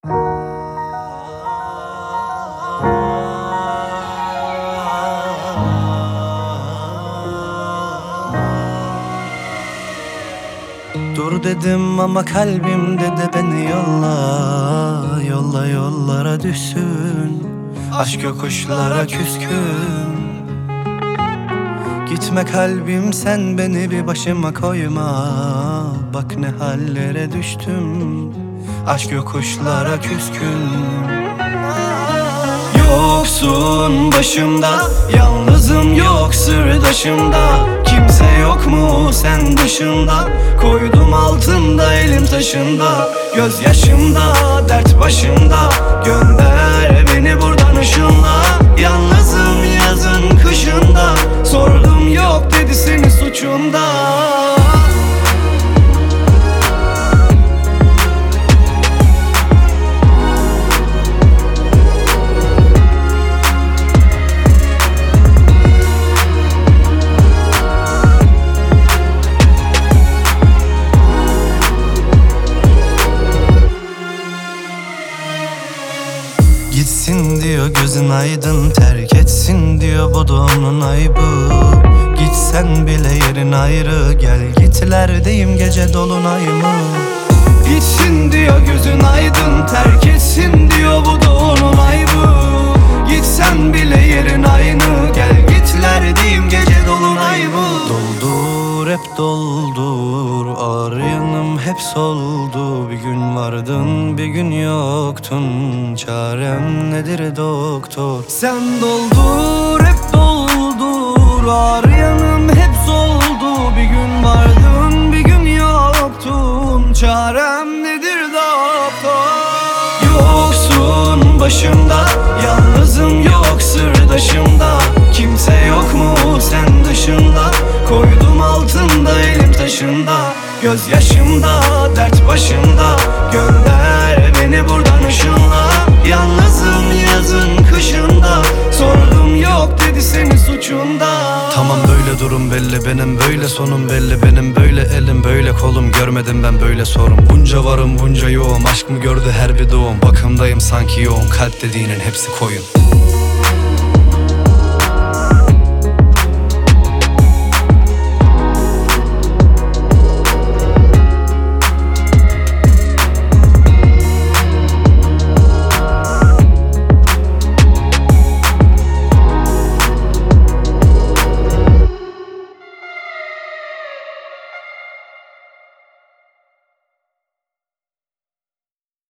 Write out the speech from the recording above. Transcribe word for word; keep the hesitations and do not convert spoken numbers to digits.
Dur dedim ama kalbim dedi beni yolla, yolla yollara düşsün. Aşk yokuşlara küskün. Gitme kalbim sen beni bir başıma koyma. Bak ne hallere düştüm. Aşk yokuşlara küskün. Yoksun başımda, yalnızım yok sırdaşımda. Kimse yok mu sen dışında? Koydum altında elim taşında. Gözyaşımda, dert başımda. Gönder beni buradan ışınla. Yalnızım yazın kışında. Sordum yok dedi senin suçunda. Gitsin diyor gözün aydın, terk etsin diyor bu da onun aybı. Gitsen bile yerin ayrı, gel gitlerdeyim gece dolunay mı? Gitsin diyor gözün aydın, terk etsin diyor bu da onun aybı. Gitsen bile yerin aynı, gel gitlerdeyim gece dolunay mı? Doldur hep doldur, ağır yanım hep soldu. Bir gün vardın bir gün yoktun, çarem nedir doktor? Sen doldur hep doldur, ağır yanım hep soldu. Bir gün vardın bir gün yoktun, çarem nedir doktor? Yoksun başımda, yalnızım yok sırdaşımda. Kimse yok mu sen dışında? Koydum altında elim taşında. Gözyaşımda, dert başımda. Gönder beni buradan ışınla. Yalnızım yazın kışında. Sordum yok dedi senin suçunda. Tamam böyle durum belli benim, böyle sonum belli benim. Böyle elim böyle kolum, görmedim ben böyle sorun. Bunca varım bunca yoğum, aşk mı gördü her bir doğum. Bakımdayım sanki yoğun, kalp dediğinin hepsi koyun.